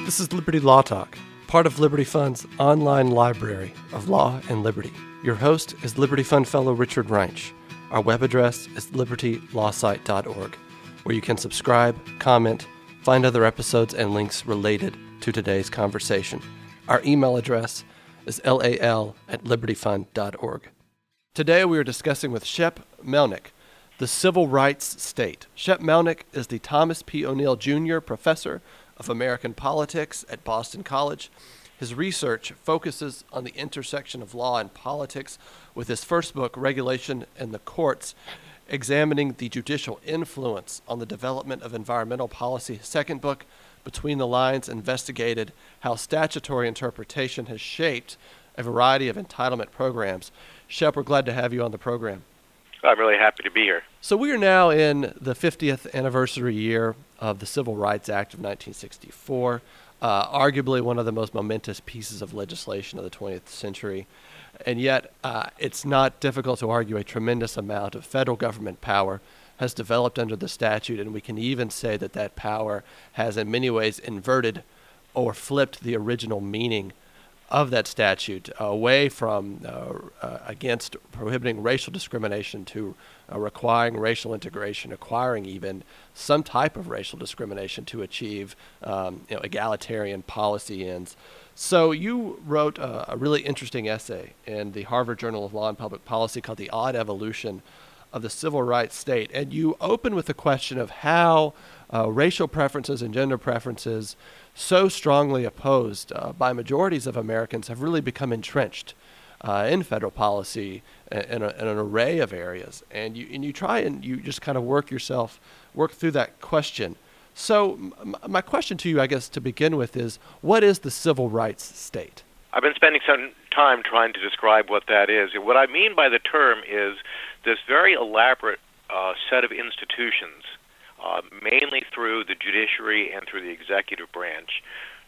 This is Liberty Law Talk, part of Liberty Fund's online library of law and liberty. Your host is Liberty Fund Fellow Richard Reinsch. Our web address is libertylawsite.org, where you can subscribe, comment, find other episodes and links related to today's conversation. Our email address is lal@libertyfund.org. Today we are discussing with Shep Melnick, the Civil Rights State. Shep Melnick is the Thomas P. O'Neill Jr. Professor of American Politics at Boston College. His research focuses on the intersection of law and politics, with his first book, Regulation and the Courts, examining the judicial influence on the development of environmental policy. His second book, Between the Lines, investigated how statutory interpretation has shaped a variety of entitlement programs. Shep, we're glad to have you on the program. I'm really happy to be here. So we are now in the 50th anniversary year of the Civil Rights Act of 1964, arguably one of the most momentous pieces of legislation of the 20th century. And yet it's not difficult to argue a tremendous amount of federal government power has developed under the statute, and we can even say that that power has in many ways inverted or flipped the original meaning of that statute away from against prohibiting racial discrimination to requiring racial integration, acquiring even some type of racial discrimination to achieve egalitarian policy ends. So you wrote a really interesting essay in the Harvard Journal of Law and Public Policy called The Odd Evolution of the Civil Rights State, and you open with the question of how racial preferences and gender preferences, so strongly opposed by majorities of Americans, have really become entrenched in federal policy in an array of areas. And you try and you just kind of work through that question. So my question to you, I guess, to begin with is, what is the civil rights state? I've been spending some time trying to describe what that is. And what I mean by the term is this very elaborate set of institutions, mainly through the judiciary and through the executive branch,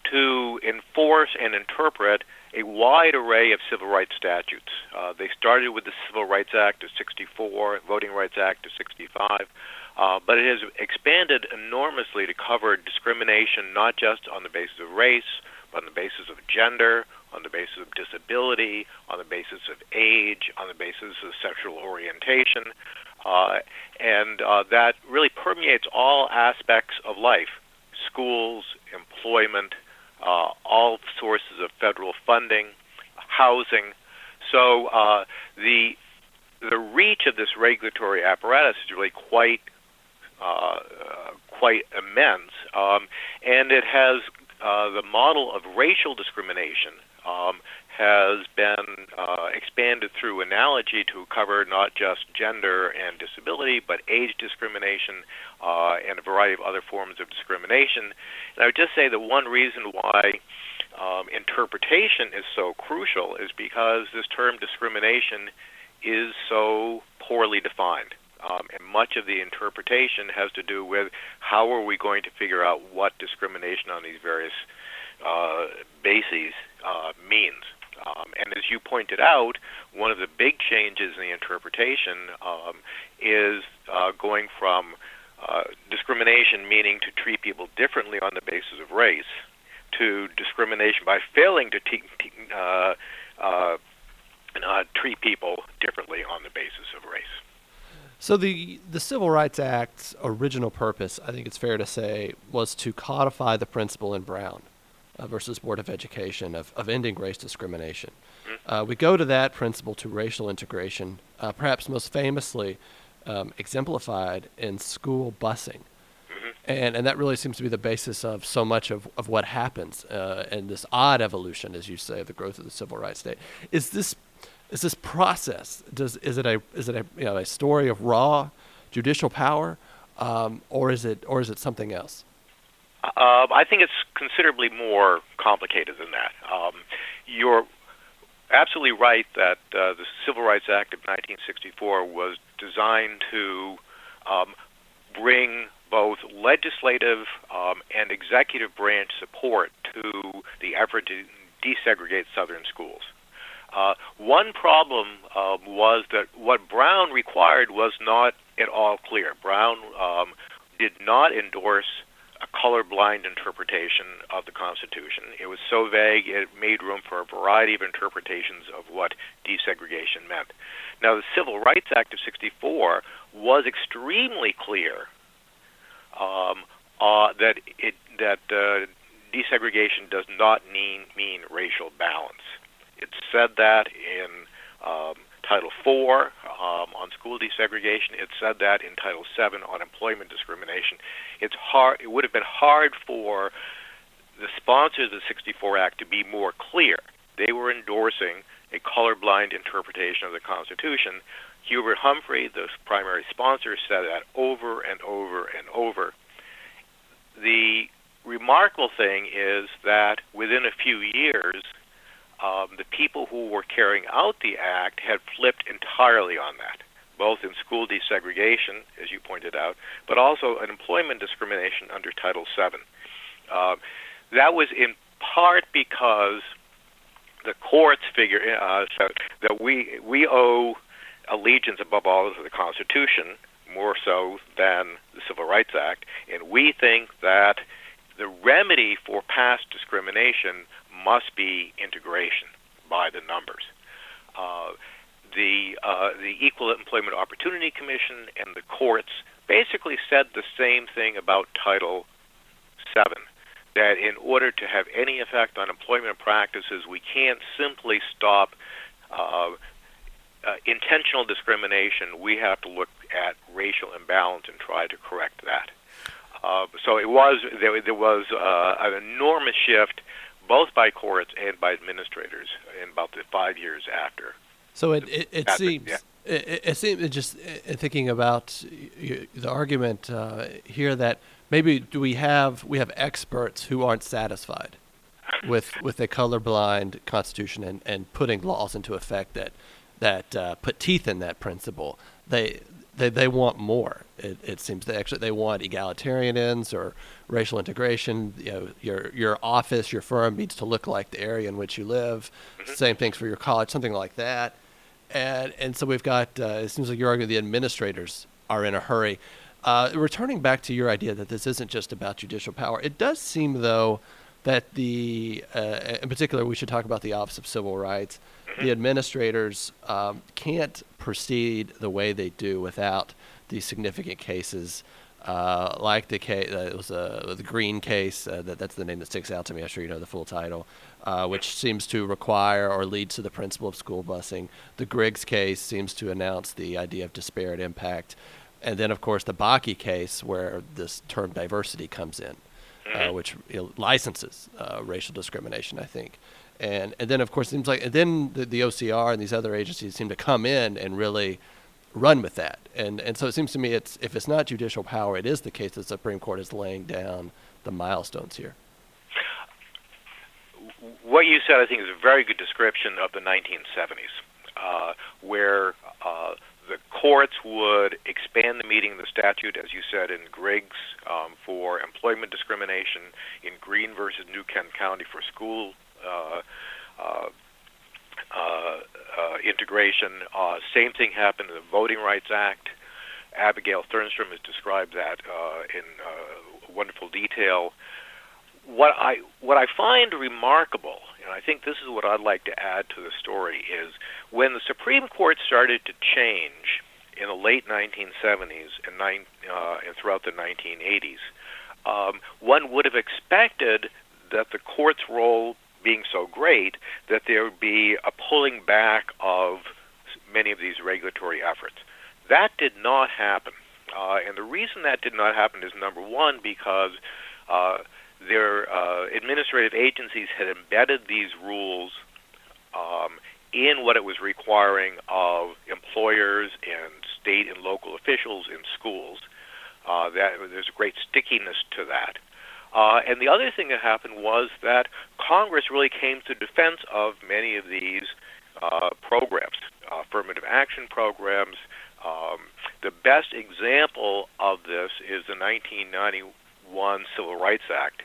to enforce and interpret a wide array of civil rights statutes. They started with the Civil Rights Act of 64, Voting Rights Act of 65, but it has expanded enormously to cover discrimination not just on the basis of race, but on the basis of gender, on the basis of disability, on the basis of age, on the basis of sexual orientation, and that really permeates all aspects of life: schools, employment, all sources of federal funding, housing. So the reach of this regulatory apparatus is really quite immense, and it has the model of racial discrimination has been expanded through analogy to cover not just gender and disability, but age discrimination and a variety of other forms of discrimination. And I would just say that one reason why interpretation is so crucial is because this term discrimination is so poorly defined. And much of the interpretation has to do with how are we going to figure out what discrimination on these various bases means. And as you pointed out, one of the big changes in the interpretation is going from discrimination, meaning to treat people differently on the basis of race, to discrimination by failing to treat people differently on the basis of race. So the Civil Rights Act's original purpose, I think it's fair to say, was to codify the principle in Brown versus Board of Education of ending race discrimination. We go to that principle to racial integration, perhaps most famously exemplified in school busing. And that really seems to be the basis of so much of what happens in this odd evolution, as you say, of the growth of the civil rights state. Is this process, is it a story of raw judicial power, or is it something else? I think it's considerably more complicated than that. You're absolutely right that the Civil Rights Act of 1964 was designed to bring both legislative and executive branch support to the effort to desegregate Southern schools. One problem was that what Brown required was not at all clear. Brown did not endorse a colorblind interpretation of the Constitution. It was so vague it made room for a variety of interpretations of what desegregation meant. Now, the Civil Rights Act of '64 was extremely clear that desegregation does not mean racial balance. It said that in Title IV on school desegregation. It said that in Title VII on employment discrimination. It would have been hard for the sponsors of the '64 Act to be more clear. They were endorsing a colorblind interpretation of the Constitution. Hubert Humphrey, the primary sponsor, said that over and over and over. The remarkable thing is that within a few years, the people who were carrying out the act had flipped entirely on that, both in school desegregation, as you pointed out, but also in employment discrimination under Title VII. That was in part because the courts figure so that we owe allegiance above all to the Constitution, more so than the Civil Rights Act, and we think that the remedy for past discrimination must be integration by the numbers. The Equal Employment Opportunity Commission and the courts basically said the same thing about Title VII, that in order to have any effect on employment practices, we can't simply stop intentional discrimination. We have to look at racial imbalance and try to correct that. So there was an enormous shift, both by courts and by administrators, in about the 5 years after. So it seems, just thinking about the argument here, that maybe we have experts who aren't satisfied with a colorblind Constitution and putting laws into effect that put teeth in that principle. They want more. It seems they want egalitarian ends or racial integration. Your office, your firm needs to look like the area in which you live. Mm-hmm. Same things for your college, something like that. And so we've got. It seems like you're arguing the administrators are in a hurry. Returning back to your idea that this isn't just about judicial power, it does seem though that in particular we should talk about the Office of Civil Rights. The administrators can't proceed the way they do without these significant cases, like the case. It was the Green case. That's the name that sticks out to me. I'm sure you know the full title, which seems to require or lead to the principle of school busing. The Griggs case seems to announce the idea of disparate impact, and then of course the Bakke case, where this term diversity comes in, which licenses racial discrimination, I think. And then, of course, it seems like, and then the OCR and these other agencies seem to come in and really run with that. And so it seems to me if it's not judicial power, it is the case that the Supreme Court is laying down the milestones here. What you said, I think, is a very good description of the 1970s, where the courts would expand the meaning of the statute, as you said, in Griggs for employment discrimination, in Green versus New Kent County for school integration. Same thing happened in the Voting Rights Act. Abigail Thernstrom has described that in wonderful detail. What I find remarkable, and I think this is what I'd like to add to the story, is when the Supreme Court started to change in the late 1970s and throughout the 1980s, one would have expected that the court's role being so great that there would be a pulling back of many of these regulatory efforts. That did not happen. And the reason that did not happen is, number one, because their administrative agencies had embedded these rules in what it was requiring of employers and state and local officials in schools. There's a great stickiness to that. And the other thing that happened was that Congress really came to defense of many of these programs, affirmative action programs. The best example of this is the 1991 Civil Rights Act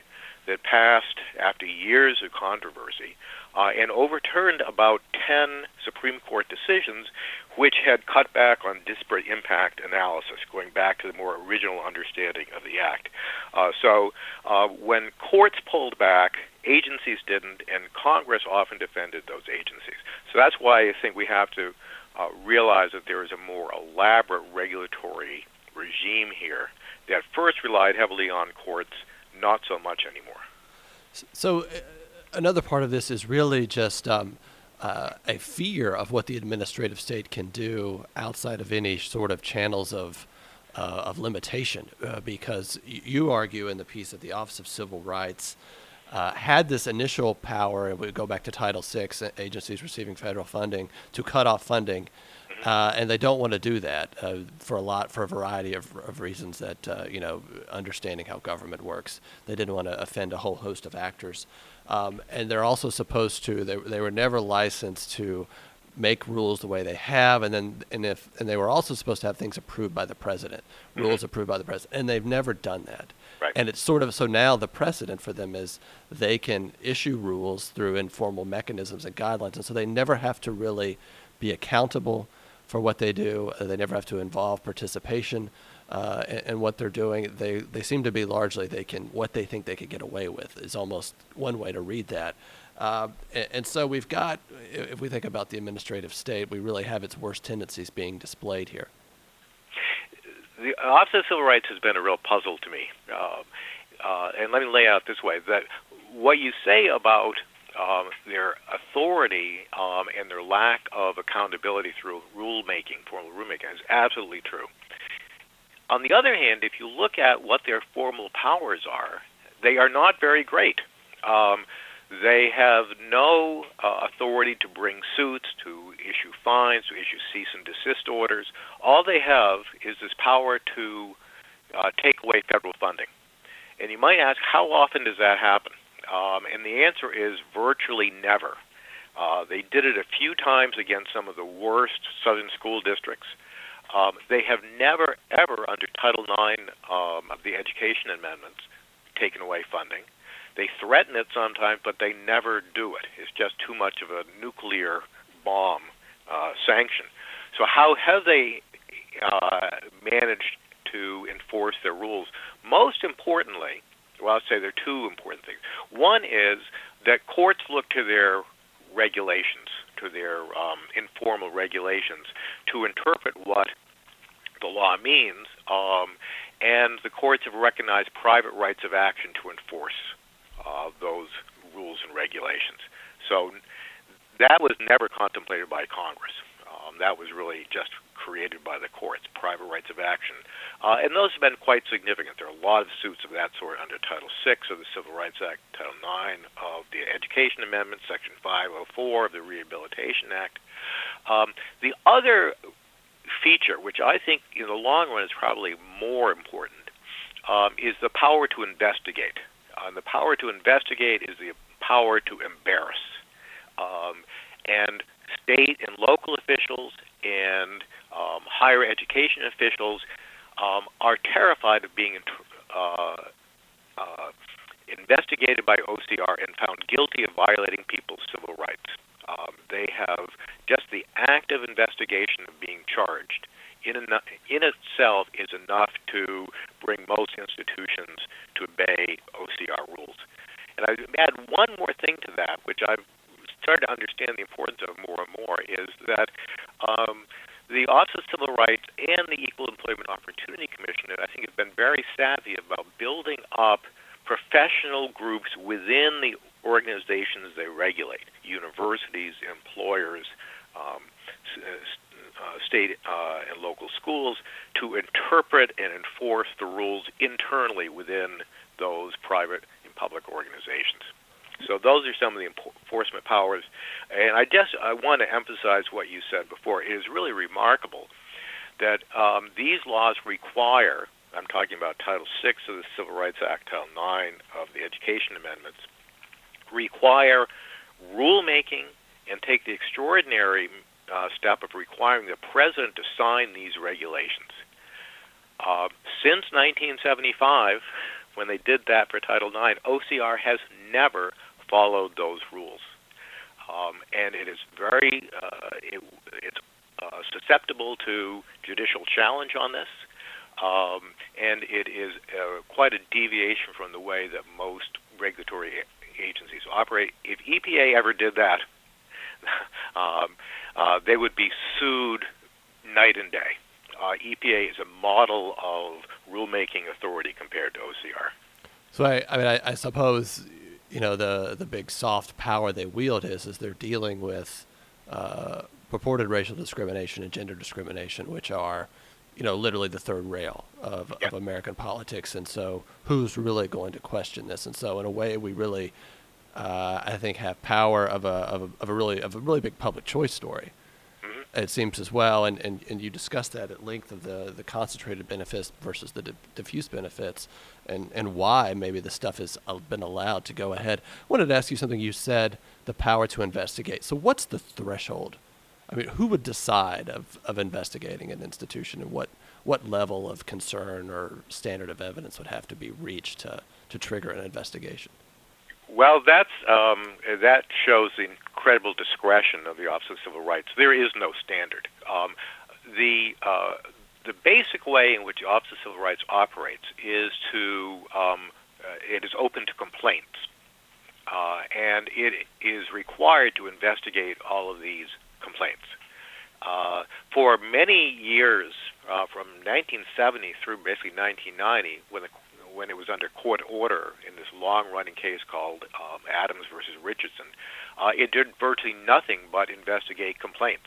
that passed after years of controversy and overturned about 10 Supreme Court decisions which had cut back on disparate impact analysis, going back to the more original understanding of the Act. So when courts pulled back, agencies didn't, and Congress often defended those agencies. So that's why I think we have to realize that there is a more elaborate regulatory regime here that first relied heavily on courts, not so much anymore. So another part of this is really just a fear of what the administrative state can do outside of any sort of channels of limitation, because you argue in the piece that the Office of Civil Rights had this initial power, and we go back to Title VI, agencies receiving federal funding, to cut off funding, and they don't want to do that for a variety of reasons that, understanding how government works. They didn't want to offend a whole host of actors. And they're also supposed to, they were never licensed to make rules the way they have, and they were also supposed to have things approved by the president, rules approved by the president, and they've never done that. Right. And it's sort of, so now the precedent for them is they can issue rules through informal mechanisms and guidelines, and so they never have to really be accountable for what they do. They never have to involve participation in what they're doing. They seem to be largely what they think they could get away with is almost one way to read that. And so we've got, if we think about the administrative state, we really have its worst tendencies being displayed here. The Office of Civil Rights has been a real puzzle to me. And let me lay out this way, that what you say about their authority and their lack of accountability through formal rulemaking is absolutely true. On the other hand, if you look at what their formal powers are, they are not very great. They have no authority to bring suits, to issue fines, to issue cease and desist orders. All they have is this power to take away federal funding. And you might ask, how often does that happen? And the answer is virtually never. They did it a few times against some of the worst southern school districts. They have never, ever, under Title IX of the Education Amendments, taken away funding. They threaten it sometimes, but they never do it. It's just too much of a nuclear bomb sanction. So how have they managed to enforce their rules? Most importantly, well, I'll say there are two important things. One is that courts look to their regulations, to their informal regulations, to interpret what the law means, and the courts have recognized private rights of action to enforce those rules and regulations. So that was never contemplated by Congress. That was really just created by the courts, private rights of action. And those have been quite significant. There are a lot of suits of that sort under Title VI of the Civil Rights Act, Title IX of the Education Amendment, Section 504 of the Rehabilitation Act. The other feature, which I think in the long run is probably more important, is the power to investigate. The power to investigate is the power to embarrass. And state and local officials and higher education officials are terrified of being investigated by OCR and found guilty of violating people's civil rights. They have just the act of investigation of being charged in itself is enough to bring most institutions to obey OCR rules. And I add one more thing to that, which I've started to understand the importance of more and more, is that the Office of Civil Rights and the Equal Employment Opportunity Commission, I think, have been very savvy about building up professional groups within the organizations they regulate, universities, employers, state and local schools, to interpret and enforce the rules internally within those private and public organizations. So those are some of the enforcement powers. And I want to emphasize what you said before. It is really remarkable that these laws require, I'm talking about Title VI of the Civil Rights Act, Title IX of the Education Amendments, require rulemaking and take the extraordinary step of requiring the president to sign these regulations. Since 1975, when they did that for Title IX, OCR has never followed those rules. And it is it's susceptible to judicial challenge on this. And it is quite a deviation from the way that most regulatory agencies operate. If EPA ever did that, they would be sued night and day. EPA is a model of rulemaking authority compared to OCR. So I suppose the big soft power they wield is they're dealing with purported racial discrimination and gender discrimination, which are literally the third rail of American politics. And so who's really going to question this? And so in a way, we really, I think, have power of a really big public choice story. Mm-hmm. It seems as well, and you discussed that at length of the concentrated benefits versus the diffuse benefits, and why maybe the stuff has been allowed to go ahead. I wanted to ask you something. You said the power to investigate. So what's the threshold? I mean, who would decide of investigating an institution, and what level of concern or standard of evidence would have to be reached to trigger an investigation? Well, that shows the incredible discretion of the Office of Civil Rights. There is no standard. The basic way in which the Office of Civil Rights operates is it is open to complaints, and it is required to investigate all of these complaints. For many years, from 1970 through basically 1990, when it was under court order in this long-running case called Adams versus Richardson, it did virtually nothing but investigate complaints.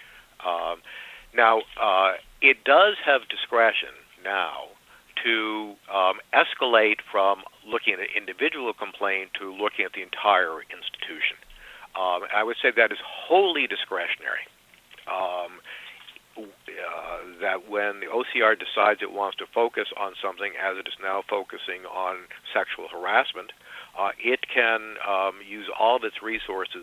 Now, it does have discretion now to escalate from looking at an individual complaint to looking at the entire institution. I would say that is wholly discretionary. That when the OCR decides it wants to focus on something, as it is now focusing on sexual harassment, it can use all of its resources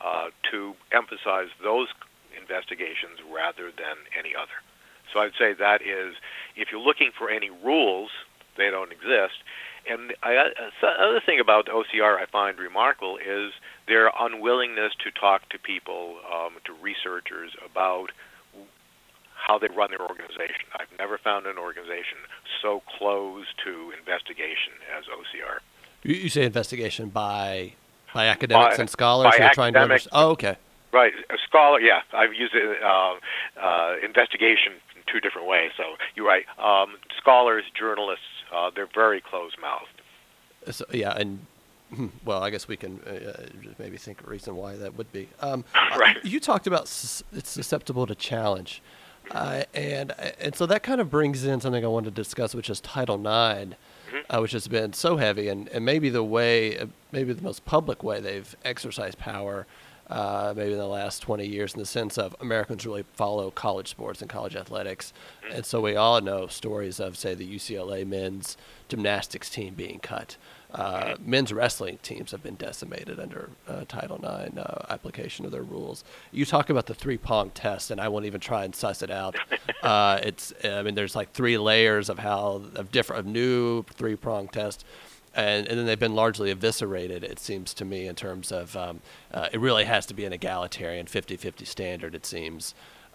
to emphasize those investigations rather than any other. So I'd say that is, if you're looking for any rules, they don't exist. And the other thing about the OCR I find remarkable is their unwillingness to talk to people, to researchers, about how they run their organization. I've never found an organization so close to investigation as OCR. You say investigation by academics and scholars who are trying to understand? Oh, okay. Right. A scholar, yeah. I've used it, investigation in two different ways, so you're right. Scholars, journalists, they're very closed-mouthed. So, yeah, and well, I guess we can maybe think a reason why that would be. Right. You talked about it's susceptible to challenge, and so that kind of brings in something I wanted to discuss, which is Title IX, which has been so heavy, and maybe the most public way they've exercised power, maybe in the last 20 years, in the sense of Americans really follow college sports and college athletics. And so we all know stories of, say, the UCLA men's gymnastics team being cut. Men's wrestling teams have been decimated under Title IX application of their rules. You talk about the three-prong test, and I won't even try and suss it out. There's like three layers of new three-prong test. And then they've been largely eviscerated, it seems to me, in terms of it really has to be an egalitarian 50-50 standard, it seems.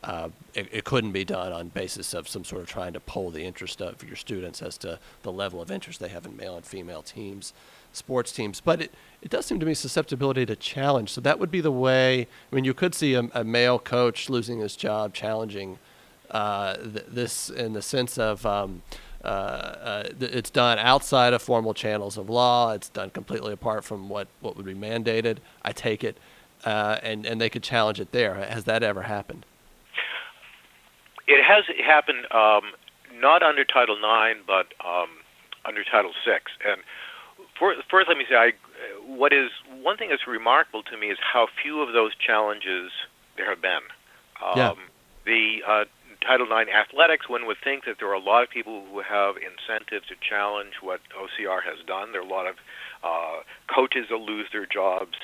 It couldn't be done on basis of some sort of trying to poll the interest of your students as to the level of interest they have in male and female teams, sports teams. But it does seem to me susceptibility to challenge. So that would be the way. I mean, you could see a male coach losing his job challenging this in the sense of it's done outside of formal channels of law. It's done completely apart from what would be mandated, I take it, and they could challenge it there. Has that ever happened? It has happened not under Title IX, but under Title VI. And first, let me say, one thing that's remarkable to me is how few of those challenges there have been. The Title IX athletics, one would think that there are a lot of people who have incentive to challenge what OCR has done. There are a lot of coaches that lose their jobs,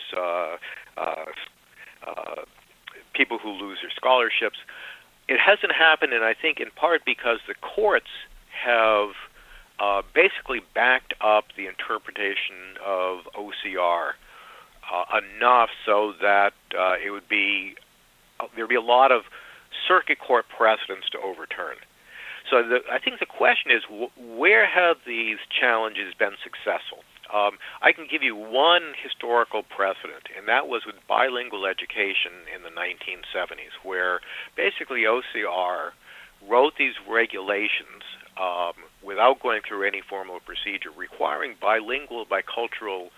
people who lose their scholarships. It hasn't happened, and I think in part because the courts have basically backed up the interpretation of OCR enough so that it would be there'd be a lot of circuit court precedents to overturn. So I think the question is, where have these challenges been successful? I can give you one historical precedent, and that was with bilingual education in the 1970s, where basically OCR wrote these regulations without going through any formal procedure, requiring bilingual, bicultural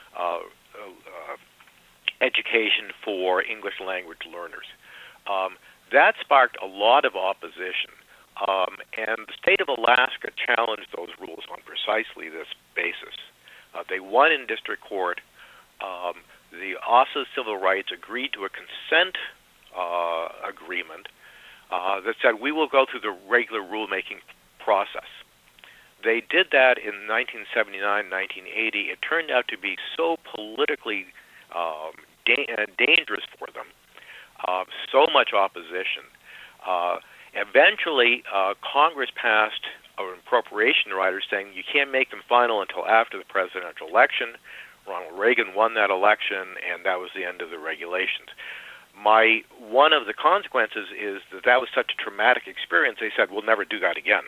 education for English language learners. That sparked a lot of opposition, and the state of Alaska challenged those rules on precisely this basis. They won in district court. The Office of Civil Rights agreed to a consent agreement that said we will go through the regular rulemaking process. They did that in 1979, 1980. It turned out to be so politically dangerous for them, so much opposition. Eventually, Congress passed an appropriation rider saying you can't make them final until after the presidential election. Ronald Reagan won that election, and that was the end of the regulations. One of the consequences is that was such a traumatic experience, they said, we'll never do that again.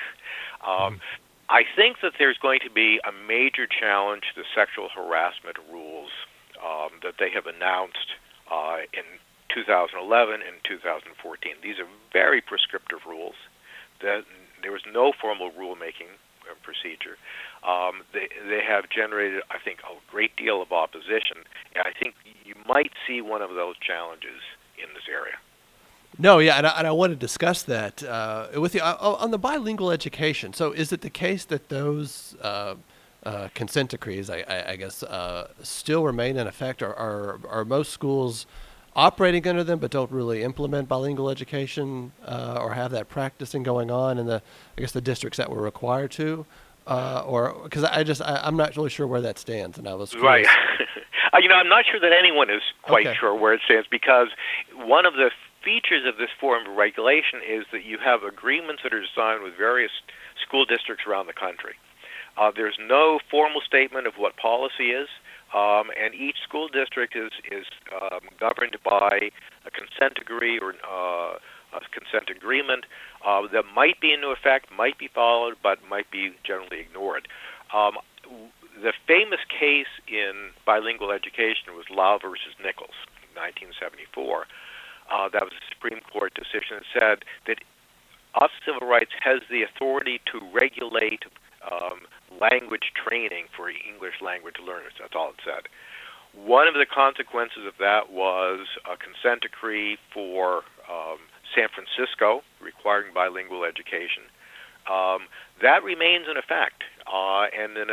I think that there's going to be a major challenge to the sexual harassment rules that they have announced in 2011 and 2014. These are very prescriptive rules. There was no formal rulemaking procedure. They have generated, I think, a great deal of opposition, and I think you might see one of those challenges in this area. No, yeah, and I want to discuss that with you on the bilingual education. So, is it the case that those consent decrees, I guess, still remain in effect? Are most schools operating under them but don't really implement bilingual education or have that practicing going on in the districts that were required to? Or because I'm not really sure where that stands, and I was curious. Right. I'm not sure that anyone is quite sure where it stands, because one of the features of this form of regulation is that you have agreements that are signed with various school districts around the country. There's no formal statement of what policy is, and each school district is governed by a consent decree or a consent agreement that might be into effect, might be followed, but might be generally ignored. The famous case in bilingual education was Lau versus Nichols, 1974. That was a Supreme Court decision that said that Office of Civil Rights has the authority to regulate language training for English language learners. That's all it said. One of the consequences of that was a consent decree for San Francisco requiring bilingual education. That remains in effect. And then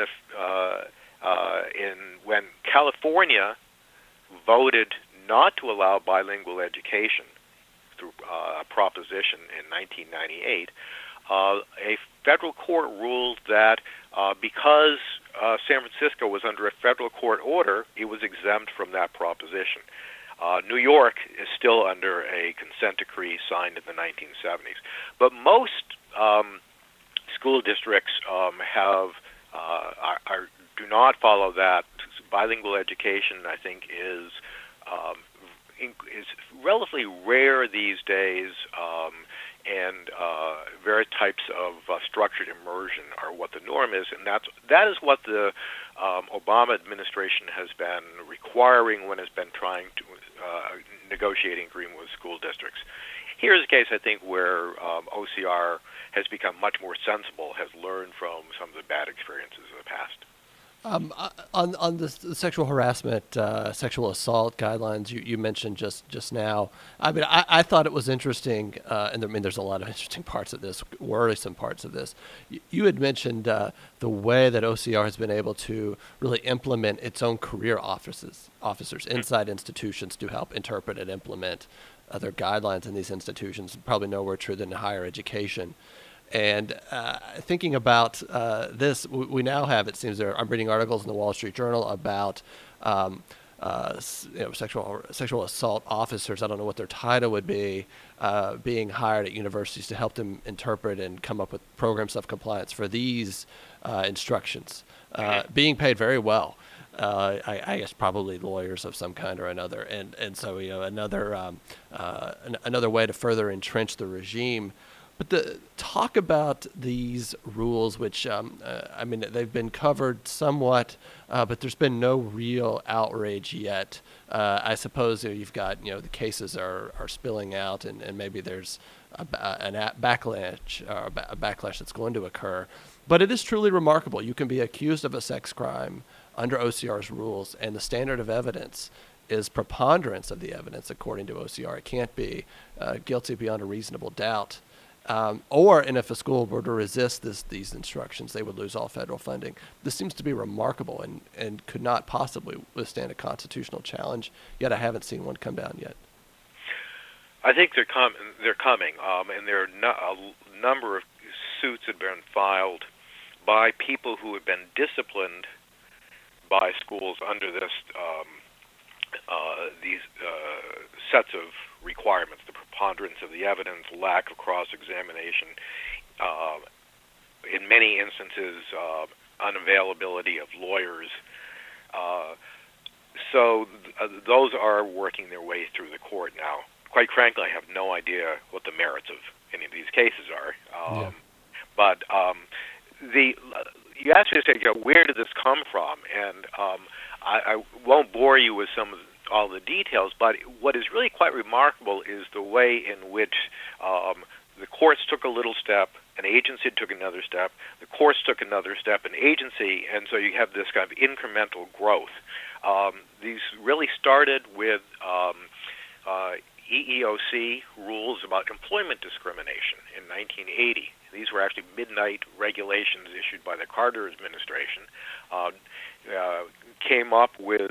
when California voted not to allow bilingual education through a proposition in 1998, a federal court ruled that because San Francisco was under a federal court order, it was exempt from that proposition. New York is still under a consent decree signed in the 1970s. But most school districts do not follow that. Bilingual education, I think, is relatively rare these days, and various types of structured immersion are what the norm is, and that is what the Obama administration has been requiring when it's been trying to negotiating agreement with school districts. Here's a case, I think, where OCR has become much more sensible, has learned from some of the bad experiences of the past. On the sexual harassment, sexual assault guidelines you mentioned just now, I mean, I thought it was interesting, and there's a lot of interesting parts of this, worrisome parts of this. You had mentioned the way that OCR has been able to really implement its own career officers inside institutions to help interpret and implement other guidelines in these institutions, probably nowhere truer than in higher education. And thinking about this, we now have, it seems, I'm reading articles in the Wall Street Journal about sexual assault officers, I don't know what their title would be, being hired at universities to help them interpret and come up with programs of compliance for these instructions, being paid very well. I guess probably lawyers of some kind or another, and so another way to further entrench the regime. But talk about these rules, which they've been covered somewhat, but there's been no real outrage yet. I suppose you've got the cases are spilling out, and maybe there's a backlash that's going to occur. But it is truly remarkable. You can be accused of a sex crime under OCR's rules, and the standard of evidence is preponderance of the evidence according to OCR. It can't be guilty beyond a reasonable doubt. And if a school were to resist these instructions, they would lose all federal funding. This seems to be remarkable and could not possibly withstand a constitutional challenge, yet I haven't seen one come down yet. I think they're coming, and there are a number of suits that have been filed by people who have been disciplined by schools under these sets of requirements: the preponderance of the evidence, lack of cross-examination, in many instances, unavailability of lawyers. Those are working their way through the court now. Quite frankly, I have no idea what the merits of any of these cases are. But you asked me to say, where did this come from? And I won't bore you with all the details, but what is really quite remarkable is the way in which the courts took a little step, an agency took another step, the courts took another step, an agency, and so you have this kind of incremental growth. These really started with EEOC rules about employment discrimination in 1980. These were actually midnight regulations issued by the Carter administration. Came up with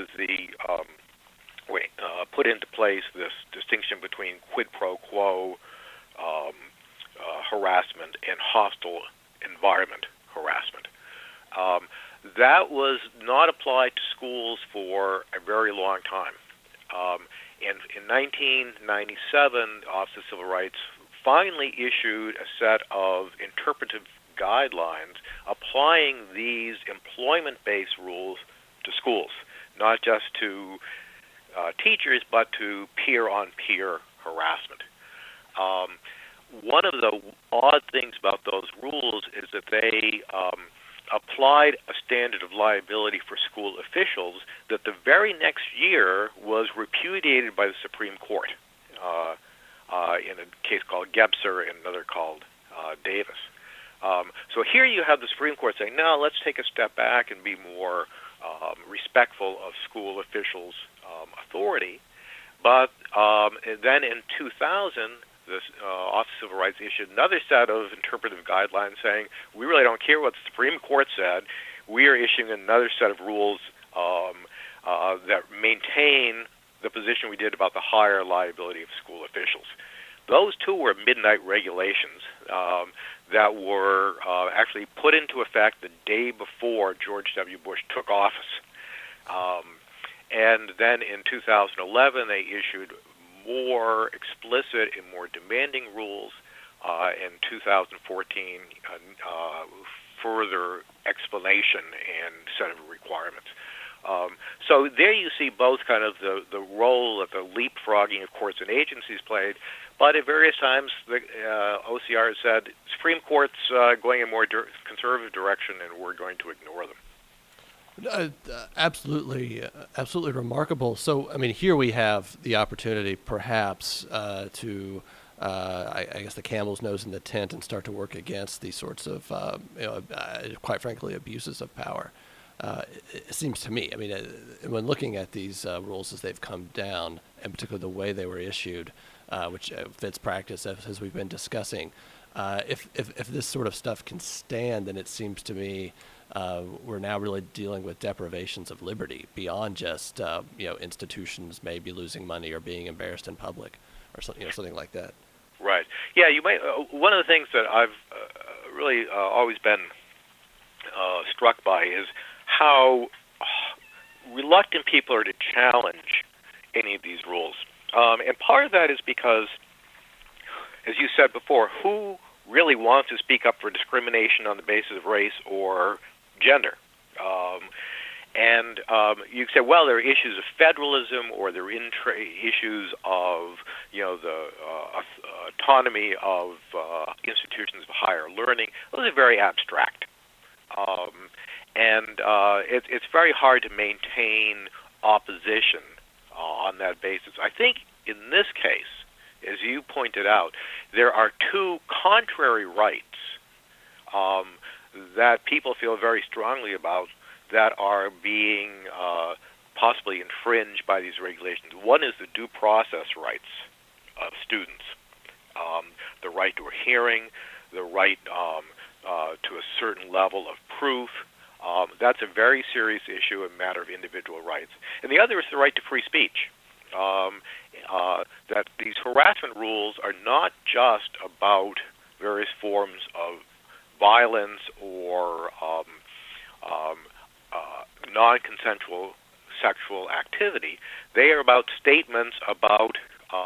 put into place this distinction between quid pro quo harassment and hostile environment harassment. That was not applied to schools for a very long time. And in 1997, the Office of Civil Rights finally issued a set of interpretive guidelines applying these employment-based rules to schools, not just to teachers, but to peer-on-peer harassment. One of the odd things about those rules is that they applied a standard of liability for school officials that the very next year was repudiated by the Supreme Court in a case called Gebser and another called Davis. So here you have the Supreme Court saying, no, let's take a step back and be more respectful of school officials' authority. But then in 2000, the Office of Civil Rights issued another set of interpretive guidelines saying, we really don't care what the Supreme Court said. We are issuing another set of rules that maintain the position we did about the higher liability of school officials. Those two were midnight regulations that were actually put into effect the day before George W. Bush took office. And then in 2011, they issued more explicit and more demanding rules. In 2014, further explanation and set of requirements. So there you see both kind of the role that the leapfrogging of courts and agencies played, but at various times the OCR has said, Supreme Court's going in a more conservative direction and we're going to ignore them. Absolutely remarkable. So, I mean, here we have the opportunity perhaps to, I guess, the camel's nose in the tent and start to work against these sorts of, quite frankly, abuses of power. It seems to me, I mean, when looking at these rules as they've come down, and particularly the way they were issued, which fits practice as we've been discussing, if this sort of stuff can stand, then it seems to me we're now really dealing with deprivations of liberty beyond just institutions maybe losing money or being embarrassed in public or something like that. Right. Yeah. You might. One of the things that I've really always been struck by is how reluctant people are to challenge any of these rules. And part of that is because, as you said before, who really wants to speak up for discrimination on the basis of race or gender? And you say, well, there are issues of federalism, or there are issues of, the autonomy of institutions of higher learning. Those are very abstract, and it's very hard to maintain opposition on that basis. I think in this case, as you pointed out, there are two contrary rights that people feel very strongly about that are being possibly infringed by these regulations. One is the due process rights of students, the right to a hearing, the right to a certain level of proof. That's a very serious issue, a matter of individual rights. And the other is the right to free speech. That these harassment rules are not just about various forms of violence or non-consensual sexual activity. They are about statements about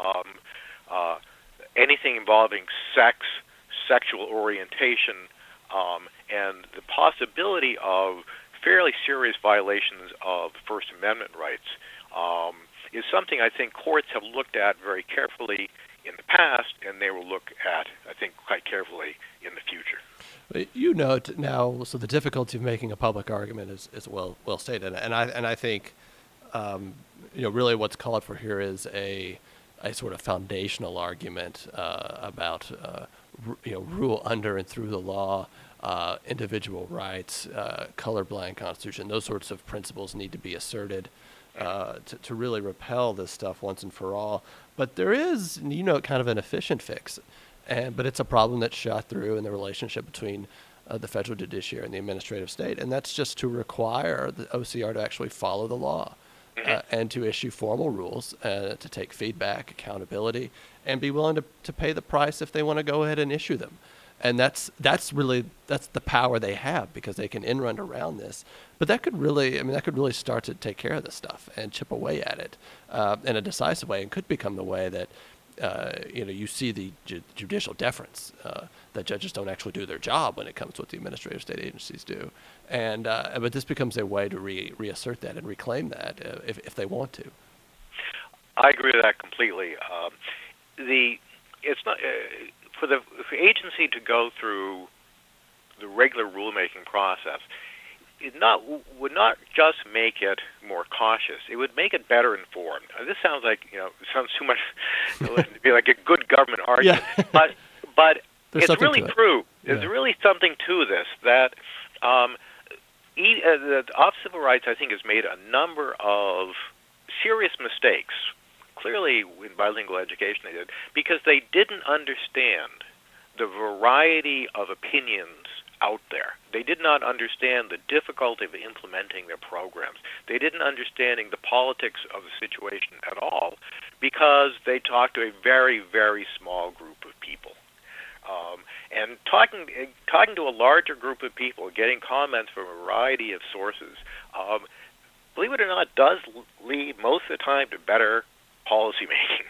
anything involving sex, sexual orientation, and the possibility of fairly serious violations of First Amendment rights is something I think courts have looked at very carefully in the past, and they will look at, I think, quite carefully in the future. You note now, so the difficulty of making a public argument is well stated, and I think really what's called for here is a sort of foundational argument about rule under and through the law, individual rights, colorblind constitution. Those sorts of principles need to be asserted to really repel this stuff once and for all. But there is, kind of an efficient fix. But it's a problem that's shot through in the relationship between the federal judiciary and the administrative state, and that's just to require the OCR to actually follow the law and to issue formal rules, to take feedback, accountability, and be willing to pay the price if they want to go ahead and issue them. And that's the power they have, because they can run around this. But that could really start to take care of this stuff and chip away at it in a decisive way, and could become the way that you see the judicial deference, that judges don't actually do their job when it comes to what the administrative state agencies do. And but this becomes a way to reassert that and reclaim that if they want to. I agree with that completely. It's not for the agency to go through the regular rulemaking process. It would not just make it more cautious. It would make it better informed. This sounds like sounds too much to be like a good government argument, but it's really true. There's really something to this that the Office of Civil Rights, I think, has made a number of serious mistakes. Clearly, in bilingual education, they did, because they didn't understand the variety of opinions out there. They did not understand the difficulty of implementing their programs. They didn't understand the politics of the situation at all, because they talked to a very, very small group of people. And talking to a larger group of people, getting comments from a variety of sources, believe it or not, does lead most of the time to better policy making.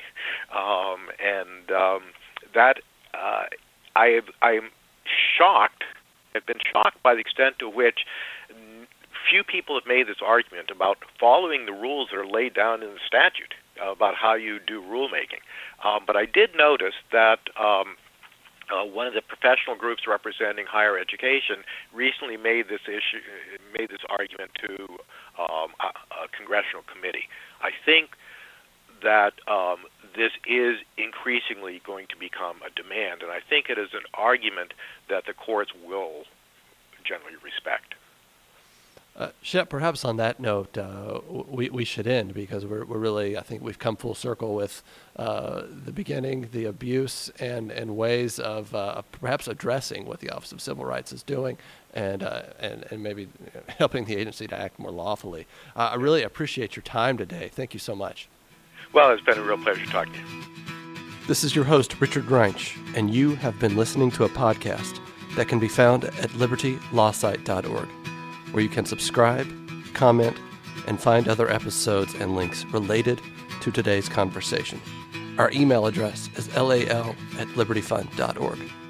I'm shocked. I've been shocked by the extent to which few people have made this argument about following the rules that are laid down in the statute about how you do rulemaking. But I did notice that one of the professional groups representing higher education recently made this argument to a congressional committee. I think that this is increasingly going to become a demand, and I think it is an argument that the courts will generally respect. Shep, perhaps on that note, we should end, because we're really, I think we've come full circle with the beginning, the abuse, and ways of perhaps addressing what the Office of Civil Rights is doing, and maybe helping the agency to act more lawfully. I really appreciate your time today. Thank you so much. Well, it's been a real pleasure talking to you. This is your host, Richard Greinch, and you have been listening to a podcast that can be found at libertylawsite.org, where you can subscribe, comment, and find other episodes and links related to today's conversation. Our email address is lal@libertyfund.org.